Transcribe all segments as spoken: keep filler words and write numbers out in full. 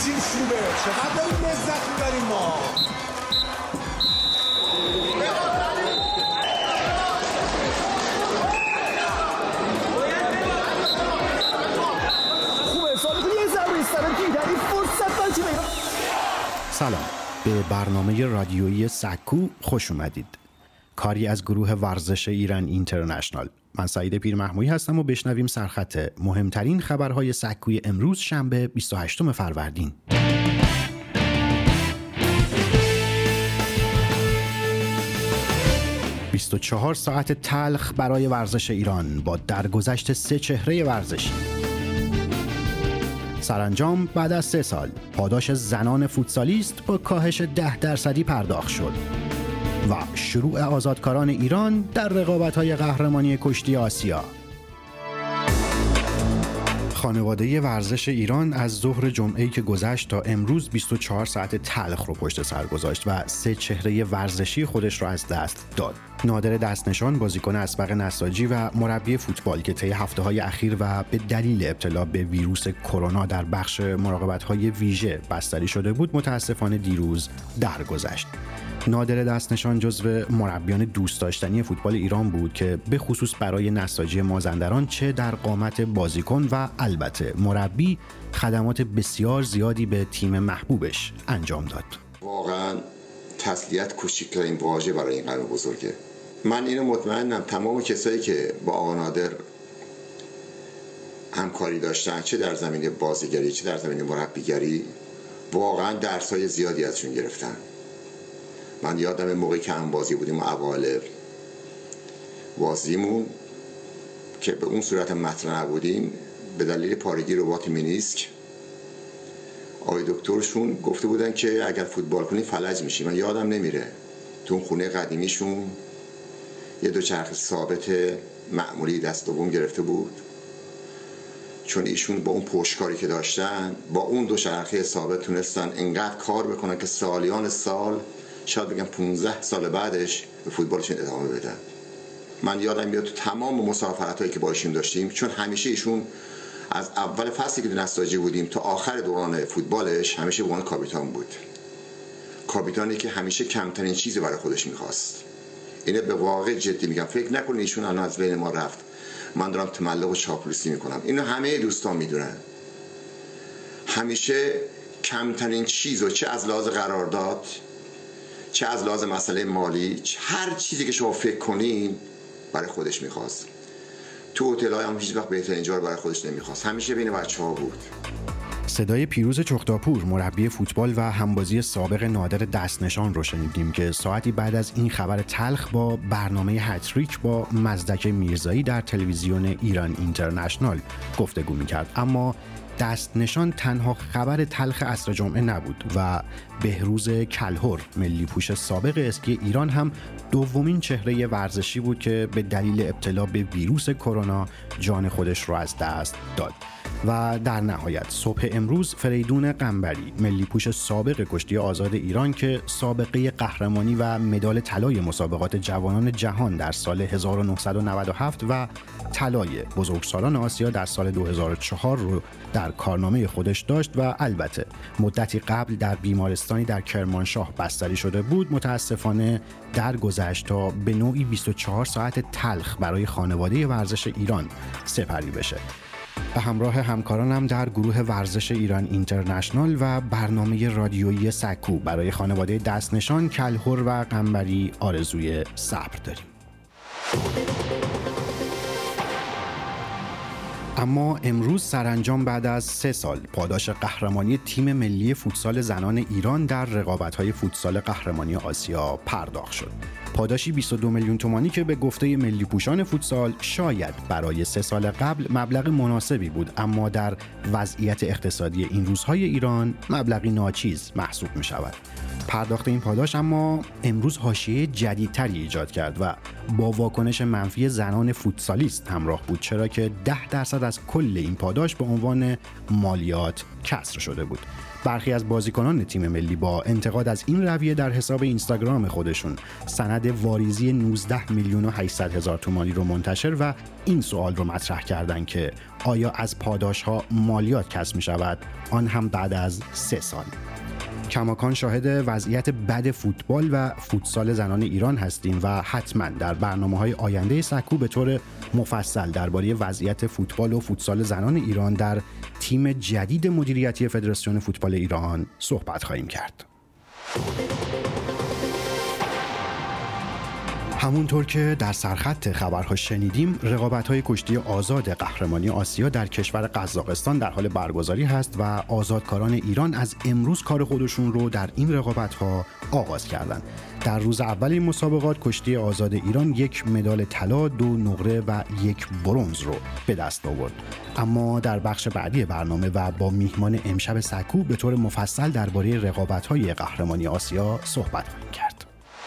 تیم خوبه، چقدر داریم لذت میبریم ما. خوبه سالی یه ضربه استرن دیدن این فرصت بر تیم ایران. سلام، به برنامه رادیویی سکو خوش اومدید. کاری از گروه ورزش ایران اینترنشنال. من سعید پیرمحمودی هستم و بشنویم سرخط مهمترین خبرهای سکوی امروز شنبه بیست و هشتم فروردین. بیست و چهار ساعت تلخ برای ورزش ایران با درگذشت سه چهره ورزشی. سرانجام بعد از سه سال پاداش زنان فوتسالیست با کاهش ده درصدی پرداخت شد و شروع آزادکاران ایران در رقابت‌های قهرمانی کشتی آسیا. خانواده ورزش ایران از ظهر جمعه‌ای که گذشت تا امروز بیست و چهار ساعت تلخ رو پشت سر گذاشت و سه چهره ورزشی خودش را از دست داد. نادر دستنشان، بازیکن اسبق نساجی و مربی فوتبال که طی هفته‌های اخیر و به دلیل ابتلا به ویروس کرونا در بخش مراقبت‌های ویژه بستری شده بود، متاسفانه دیروز درگذشت. نادر دستنشان جزو مربیان دوست داشتنی فوتبال ایران بود که به خصوص برای نساجی مازندران چه در قامت بازیکن و البته مربی خدمات بسیار زیادی به تیم محبوبش انجام داد. واقعا تسلیت کوچکترین واژه برای این قلب بزرگه. من اینو مطمئنم تمام کسایی که با آقا نادر همکاری داشتن، چه در زمینه بازیگری چه در زمینه مربیگری، واقعا درسای زیادی ازشون گرفتن. من یادم موقعی که هم بازی بودیم و اوایل بازیمون که به اون صورت مطرح نبودیم به دلیل پارگی رباط مینیسک، آقای دکترشون گفته بودن که اگر فوتبال کنی فلج میشی. من یادم نمیره تو اون خونه قدیمیشون یه دوچرخه ثابت معمولی دست دوم گرفته بود، چون ایشون با اون پشتکاری که داشتن با اون دوچرخه ثابت تونستن انقدر کار بکنن که سالیان سال، شاید بگم پانزده سال بعدش، به فوتبالشون ادامه بدن. من یادم میاد تو تمام مسافرتایی که با ایشون داشتیم، چون همیشه ایشون از اول فصلی که تو نساجی بودیم تا آخر دوران فوتبالش همیشه به عنوان کاپیتان بود. کاپیتانی که همیشه کمترین چیزی برای خودش می‌خواست. اینه به واقع جدی میگم، فکر نکنید ایشون الان از بین ما رفت من دارم تملق و چاپلوسی میکنم. اینو همه دوستان میدونن. همیشه کمترین چیزو چه از لحاظ قرارداد چه از لحاظ مسئله مالی، هر چیزی که شما فکر کنین برای خودش میخواست. تو هتل‌های هم هیچ وقت بهترین جا رو برای خودش نمیخواست، همیشه بین بچه‌ها بود. صدای پیروز چختاپور، مربی فوتبال و همبازی سابق نادر دستنشان رو شنیدیم که ساعتی بعد از این خبر تلخ با برنامه هتریک با مزدک میرزایی در تلویزیون ایران اینترنشنال گفتگو میکرد. اما دستنشان تنها خبر تلخ عصر جمعه نبود و بهروز کلهر، ملی پوش سابق اسکی ایران، هم دومین چهره ورزشی بود که به دلیل ابتلا به ویروس کرونا جان خودش را از دست داد. و در نهایت صبح امروز فریدون قنبری، ملی پوش سابق کشتی آزاد ایران که سابقه قهرمانی و مدال طلای مسابقات جوانان جهان در سال هزار و نهصد و نود و هفت و طلای بزرگسالان آسیا در سال دو هزار و چهار رو در کارنامه خودش داشت و البته مدتی قبل در بیمارستانی در کرمانشاه بستری شده بود، متاسفانه درگذشت تا به نوعی بیست و چهار ساعت تلخ برای خانواده ورزش ایران سپری بشه. به همراه همکارانم در گروه ورزش ایران اینترنشنال و برنامه رادیویی سکو برای خانواده دستنشان، کلهر و قنبری آرزوی صبر داریم. اما امروز سرانجام بعد از سه سال پاداش قهرمانی تیم ملی فوتسال زنان ایران در رقابت‌های فوتسال قهرمانی آسیا پرداخت شد. پاداشی بیست و دو میلیون تومانی که به گفته ملی پوشان فوتسال شاید برای سه سال قبل مبلغ مناسبی بود، اما در وضعیت اقتصادی این روزهای ایران مبلغی ناچیز محسوب می شود. پرداخت این پاداش اما امروز حاشیه جدیدتری ایجاد کرد و با واکنش منفی زنان فوتسالیست همراه بود، چرا که ده درصد از کل این پاداش به عنوان مالیات کسر شده بود. برخی از بازیکنان تیم ملی با انتقاد از این رویه در حساب اینستاگرام خودشون سند واریزی نوزده میلیون و هشتصد هزار تومانی رو منتشر و این سوال رو مطرح کردن که آیا از پاداش‌ها مالیات کسر می‌شود، آن هم بعد از سه سال؟ کماکان شاهد وضعیت بد فوتبال و فوتسال زنان ایران هستیم و حتما در برنامه‌های آینده سکو به طور مفصل درباره وضعیت فوتبال و فوتسال زنان ایران در تیم جدید مدیریتی فدراسیون فوتبال ایران صحبت خواهیم کرد. همونطور که در سرخط خبرها شنیدیم، رقابت‌های کشتی آزاد قهرمانی آسیا در کشور قزاقستان در حال برگزاری هست و آزادکاران ایران از امروز کار خودشون رو در این رقابت‌ها آغاز کردند. در روز اول این مسابقات کشتی آزاد ایران یک مدال طلا، دو نقره و یک برنز رو به دست آورد. اما در بخش بعدی برنامه و با میهمان امشب سکو به طور مفصل درباره رقابت‌های قهرمانی آسیا صحبت خواهیم کرد.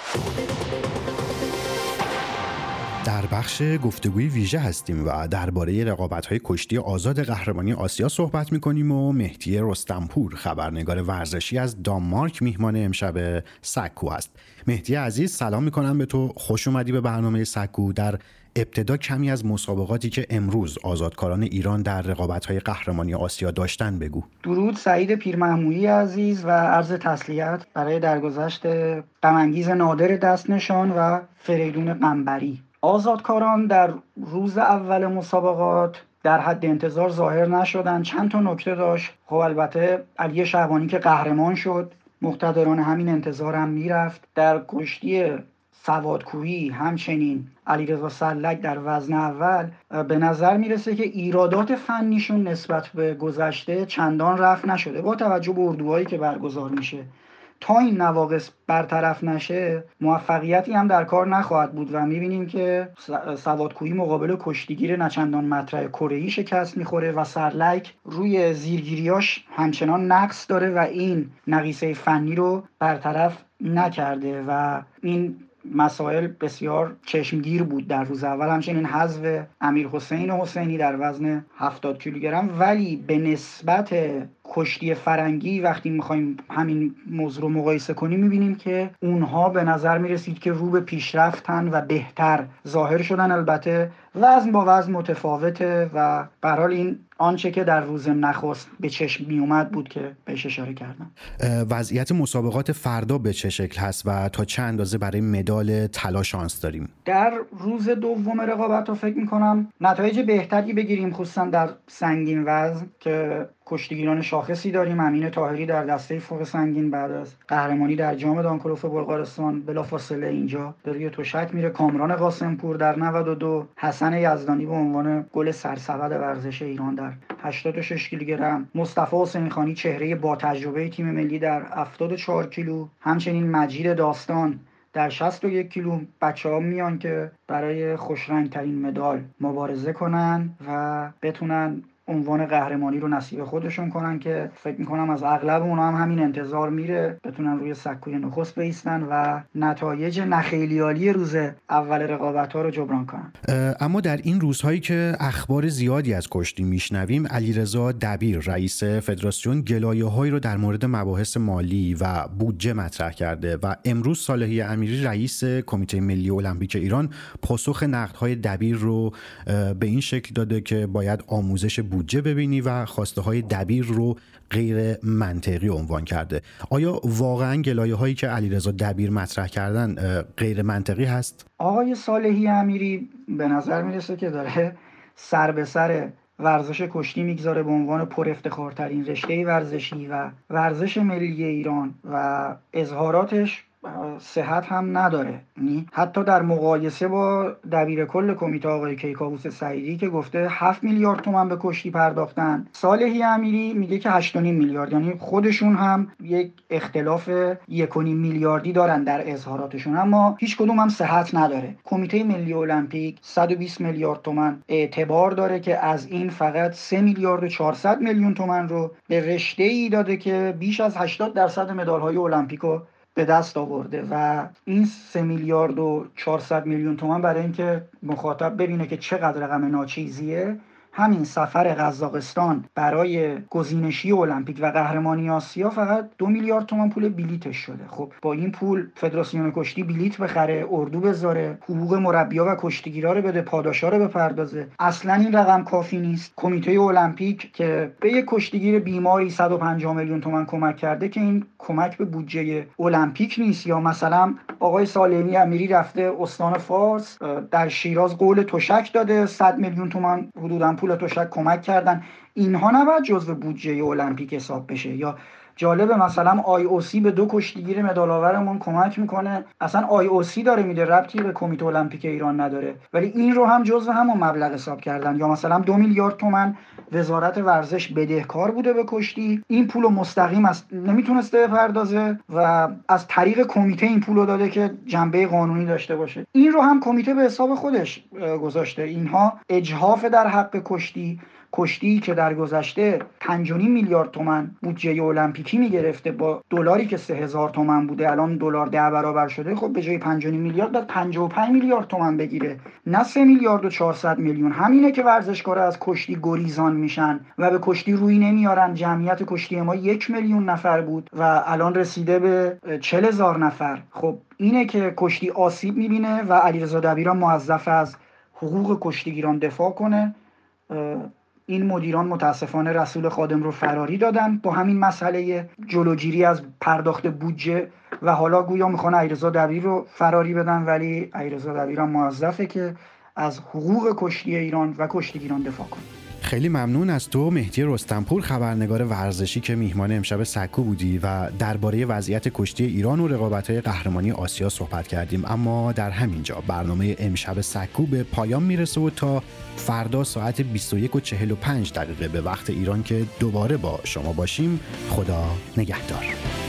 در بخش گفتگوی ویژه هستیم و درباره رقابت‌های کشتی آزاد قهرمانی آسیا صحبت می‌کنیم و مهدی رستمپور خبرنگار ورزشی از دانمارک میهمان امشب سکو است. مهدی عزیز، سلام می‌کنم به تو، خوش اومدی به برنامه سکو. در ابتدا کمی از مسابقاتی که امروز آزادکاران ایران در رقابت‌های قهرمانی آسیا داشتن بگو. درود سعید پیرمحمودی عزیز و عرض تسلیت برای درگذشت غم‌انگیز نادر دستنشان و فریدون قنبری. آزادکاران در روز اول مسابقات در حد انتظار ظاهر نشدن. چند تا نکته داشت. خب البته علی شعبانی که قهرمان شد مقتدران همین انتظار هم میرفت. در کشتی سوادکوهی همچنین علیرضا سلک در وزن اول به نظر میرسه که ایرادات فنیشون نسبت به گذشته چندان رفع نشده. با توجه به اردوهایی که برگزار میشه تا این نواقص برطرف نشه موفقیتی هم در کار نخواهد بود و میبینیم که سوادکوهی مقابل کشتیگیر نچندان مطرح کره‌ای شکست میخوره و سرلک روی زیرگیریاش همچنان نقص داره و این نقیصه فنی رو برطرف نکرده و این مسائل بسیار چشمگیر بود در روز اول. همچنین حذف امیرحسین حسینی در وزن هفتاد کیلوگرم، ولی به نسبت کشتی فرنگی وقتی میخوایم همین موضوع رو مقایسه کنیم میبینیم که اونها به نظر میرسید که رو به پیشرفتن و بهتر ظاهر شدن. البته وزن با وزن متفاوته و به هر حال این آنچه که در روز نخست به چشم می اومد بود که بهش اشاره کردم. وضعیت مسابقات فردا به چه شکل هست و تا چه اندازه برای مدال طلا شانس داریم؟ در روز دوم رقابت رو فکر می‌کنم نتایج بهتری بگیریم، خصوصا در سنگین وزن که کشتیگیران شاخصی داریم. امین طاهری در دسته فوق سنگین بعد از قهرمانی در جام دانکلوف بلغارستان بلافاصله اینجا به روی تشک میره. کامران قاسمپور در نود و دو، حسن یزدانی به عنوان گل سرسبد ورزش ایران در هشتاد و شش کیلوگرم، مصطفی حسین خانی چهره با تجربه تیم ملی در هفتاد و چهار کیلو، همچنین مجید داستان در شصت و یک کیلو. بچه‌ها میان که برای خوشرنگ ترین مدال مبارزه کنن و بتونن عنوان قهرمانی رو نصیب خودشون کنن که فکر میکنم از اغلب اونها هم همین انتظار میره، بتونن روی سکوی نخست بایستن و نتایج نخیلیالی روز اول رقابت‌ها رو جبران کنن. اما در این روزهایی که اخبار زیادی از کشتی میشنویم، علیرضا دبیر رئیس فدراسیون گلایه‌هایی رو در مورد مباحث مالی و بودجه مطرح کرده و امروز صالحی امیری رئیس کمیته ملی المپیک ایران پاسخ نقدهای دبیر رو به این شکل داده که باید آموزش بودجه ببینی و خواسته های دبیر رو غیر منطقی عنوان کرده. آیا واقعا گلایه هایی که علیرضا دبیر مطرح کردن غیر منطقی هست؟ آقای صالحی امیری به نظر میرسه که داره سر به سر ورزش کشتی میگذاره به عنوان پر افتخارترین رشته ورزشی و ورزش ملی ایران و اظهاراتش صحت هم نداره. یعنی حتی در مقایسه با دبیر کل کمیته آقای کیکاووس سعیدی که گفته هفت میلیارد تومان به کشتی پرداختن، صالحی امیری میگه که هشت و نیم میلیارد. یعنی خودشون هم یک اختلاف یک و نیم میلیاردی دارن در اظهاراتشون، اما هیچ کدوم هم صحت نداره. کمیته ملی المپیک صد و بیست میلیارد تومان اعتبار داره که از این فقط سه میلیارد و چهارصد میلیون تومان رو به رشته‌ای داده که بیش از هشتاد درصد مدال‌های المپیکو به دست آورده و این سه میلیارد و چهارصد میلیون تومان برای اینکه مخاطب ببینه که چقدر رقم ناچیزیه همین سفر قزاقستان برای گزینشی المپیک و قهرمانی آسیا فقط دو میلیارد تومان پول بلیتش شده. خب با این پول فدراسیون کشتی بلیت بخره، اردو بذاره، حقوق مربی‌ها و کشتیگیرا رو بده، پاداشا رو بپردازه. اصلا این رقم کافی نیست. کمیته المپیک که به یک کشتیگیر بیماری صد و پنجاه میلیون تومان کمک کرده که این کمک به بودجه المپیک نیست. یا مثلا آقای سالمی امیری رفته استان فارس در شیراز قول تشک داده، صد میلیون تومان حدوداً پول تشک کمک کردن. اینها نباید جزو بودجه المپیک حساب بشه. یا جالبه مثلا آی او سی به دو کشتیگیر مدال آورمون کمک میکنه، اصلا آی او سی داره میده، ربطی به کمیته المپیک ایران نداره، ولی این رو هم جزو همون مبلغ حساب کردن. یا مثلا دو میلیارد تومان وزارت ورزش بدهکار بوده به کشتی، این پولو مستقیم است نمیتونسته بپردازه و از طریق کمیته این پولو داده که جنبه قانونی داشته باشه. این رو هم کمیته به حساب خودش گذاشته. اینها اجحاف در حق کشتی. کشتی که در گذشته پنج و نیم میلیارد تومان بودجه المپیکی میگرفته با دلاری که سه هزار تومان بوده، الان دلار ده برابر شده. خب به جای پنج و نیم میلیارد باید پنجاه و پنج میلیارد تومان بگیره، نه سه میلیارد و چهارصد میلیون. همینه که ورزشکارا از کشتی گریزان میشن و به کشتی روی نمیارن. جمعیت کشتی ما یک میلیون نفر بود و الان رسیده به چهل هزار نفر. خب اینه که کشتی آسیب میبینه و علیرضا دبیران موظف از حقوق کشتیگیران دفاع کنه. این مدیران متاسفانه رسول خادم رو فراری دادن با همین مسئله جلوگیری از پرداخت بودجه و حالا گویا میخوان علیرضا دبیر رو فراری بدن، ولی علیرضا دبیران موظفه که از حقوق کشتی ایران و کشتیگیران دفاع کنه. خیلی ممنون از تو مهدی رستمپور، خبرنگار ورزشی که میهمان امشب سکو بودی و درباره وضعیت کشتی ایران و رقابت‌های قهرمانی آسیا صحبت کردیم. اما در همین جا برنامه امشب سکو به پایان میرسه و تا فردا ساعت بیست و یک و چهل و پنج دقیقه به وقت ایران که دوباره با شما باشیم، خدا نگهدار.